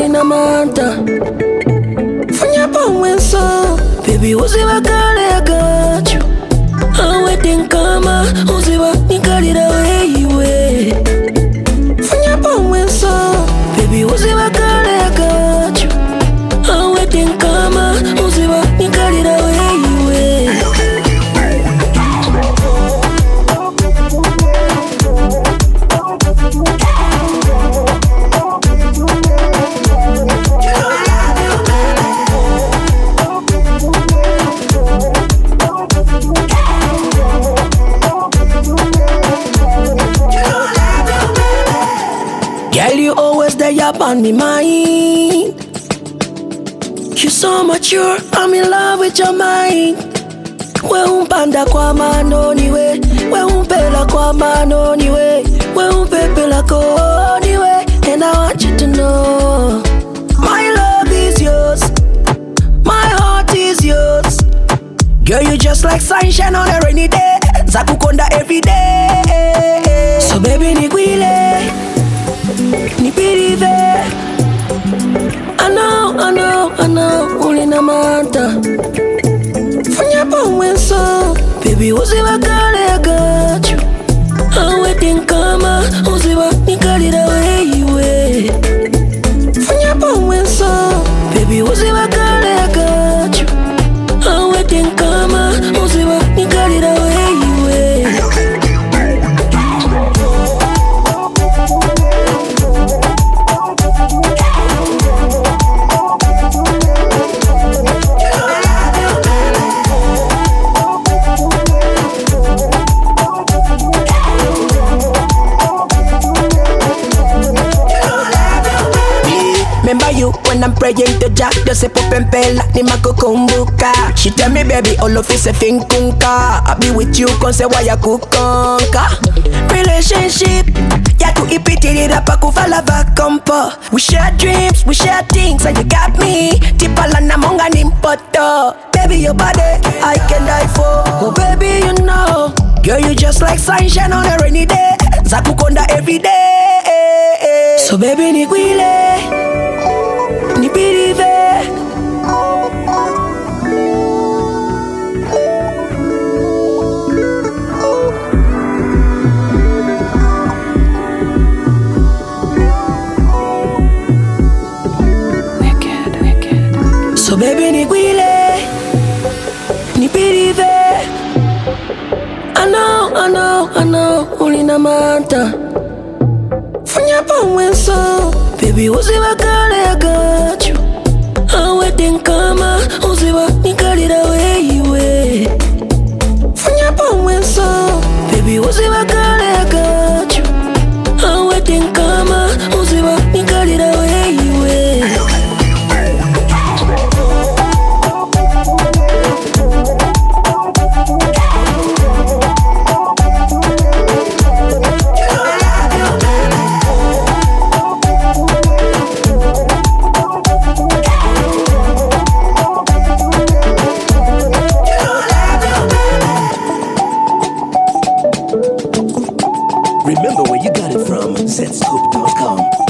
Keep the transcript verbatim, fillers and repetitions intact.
ulina manta. Fanya pa mwenso, baby uziba kale I got you. I'm waiting kama, uziba nikalira weiwe. Fanya pa mwenso, baby uziba kale I got you. I'm waiting kama, uziba nikalira weiwe. Girl, you always there up on me mind. You so mature, I'm in love with your mind. We umpanda kwa mano niwe, we umpela kwa mano niwe, we umpepela kwa niwe. And I want you to know, my love is yours, my heart is yours. Girl, you just like sunshine on a rainy day, zakukonda every day. So baby nigwile, nipirive. I know, I know, I know, ulina manta. Fanya pa mwenso, baby uziba kale I got you. I'm waiting kama, uziba nikalira weiwe. Fanya pa mwenso, baby uziba kale I got you. I'm waiting kama, uziba nikalira weiwe. Remember you when I'm praying to Jack, just say pop and pela ni makukumbuka. She tell me baby all of this a thing kunka. I be with you cause why ya kukonka. Relationship ya tu ipitiri rapa kufala vakompo. We share dreams, we share things and you got me. Tipala na monga nimpoto. Baby your body I can die for. Oh baby you know, girl you just like sunshine on a rainy day, zakukonda every day. So baby nigwile, nipirive. Wicked, wicked. So baby nigwile, nipirive. I know, I know, I know, ulina manta. Fanya pa mwenso, baby uziba kale I got you. I'm waiting kama, uziba nikalira weiwe. Fanya pa mwenso, baby uziba kale I got you. I'm waiting kama, uziba nikalira weiwe. Remember where you got it from, zscoop dot com.